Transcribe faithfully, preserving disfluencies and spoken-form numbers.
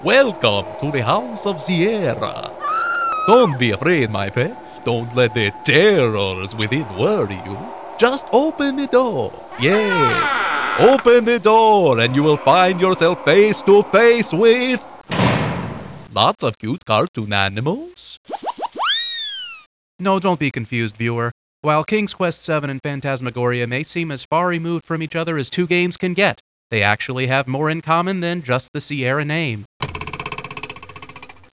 Welcome to the House of Sierra. Don't be afraid, my pets. Don't let the terrors within worry you. Just open the door. Yes. Open the door and you will find yourself face to face with lots of cute cartoon animals. No, don't be confused, viewer. While King's Quest seven and Phantasmagoria may seem as far removed from each other as two games can get, they actually have more in common than just the Sierra name.